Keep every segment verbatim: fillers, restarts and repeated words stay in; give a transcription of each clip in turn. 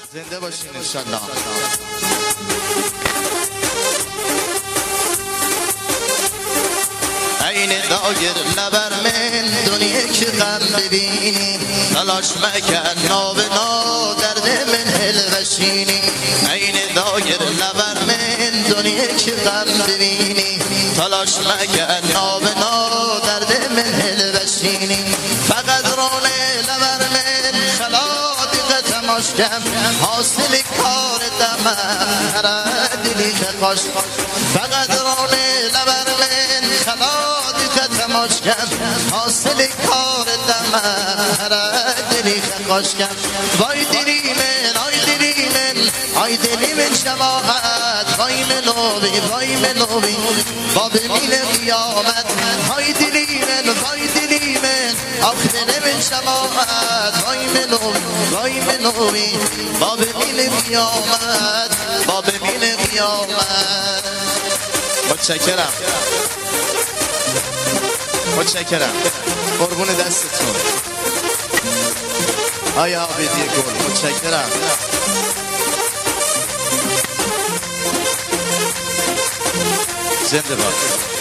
زنده باشین انشالله. این دایر لبر من دنیا که غم ببینی تلاش مکن نابنا درد من حلوشینی. این دایر لبر من دنیا که غم ببینی تلاش مکن نابنا درد من حلوشینی. فقط رانه لبر من خلادی قطماش کم حاصل کار دمه دلی که خوش. فقط رانه لبر من خلادی قطماش کم حاصل کار دمه دلی که خوش کم. وای دلی من آی دلی من آی دلی من شماعت وای منوی وای منوی با ببین قیامت. وای دلی من وای دلی من آخ دل من شماعت وای منوی وای منوی با ببین قیامت با ببین قیامت. متشکرم متشکرم قربون دستتون آیا عابدی گل. متشکرم. زنده باد.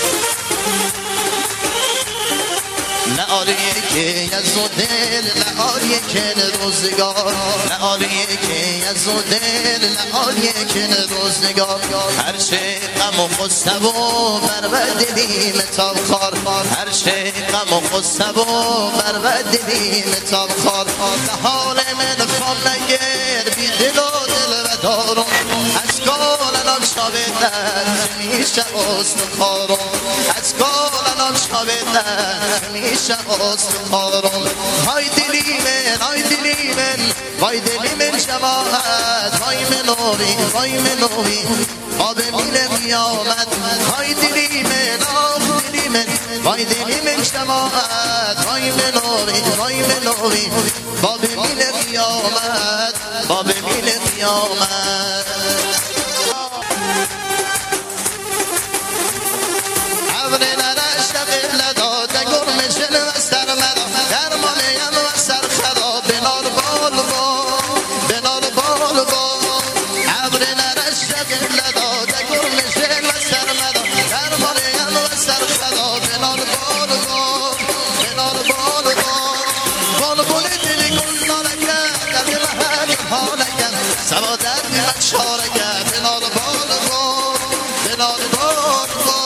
نه عالیه که از و دل نه عالیه که روزگار نه عالیه که از و دل نه عالیه که روزگار. هر چه غم و غصه و بر دلیم تاب خار هر چه غم و غصه و بر دلیم تاب خار. به حال من فال نگر بی دل و دل و دارم از گالنان شابدن میشه استخارم از گالنان شابدن میشه استخارم. های دلی من های دلی من وای دلی من شماعت وای منوی وای منوی با ببین قیامت. های دلی من آخ دلی من وای دلی من شماعت وای منوی وای منوی با ببین قیامت با ببین قیامت. عبر نرشت قبل داده گرم شن و سر مدا درمانیم و سر خدا بنار بال با بنار بال با. عبر نرشت قبل داده گرم شن و سر مدا درمانیم و سر خدا بنار بال با بنار بال با. بال بال دلی گل نارکه در دل هر حالکه سوا درد من شارکه بنار بال با بنار بال با.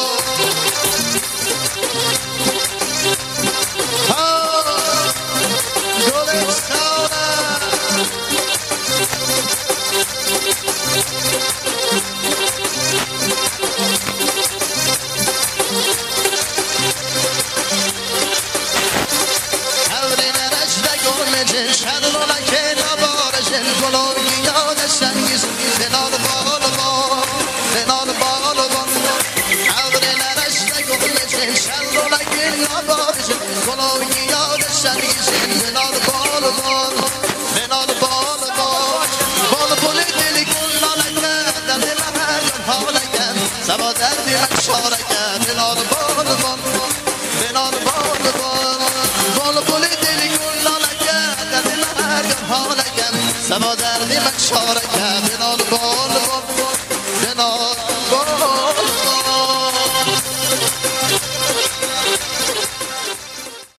سبا دردی من شارکه بنار بال بال بنار بال بال بال بال دلی گل نالکه در دل هر حالکه سبا دردی من شارکه بنار بال بال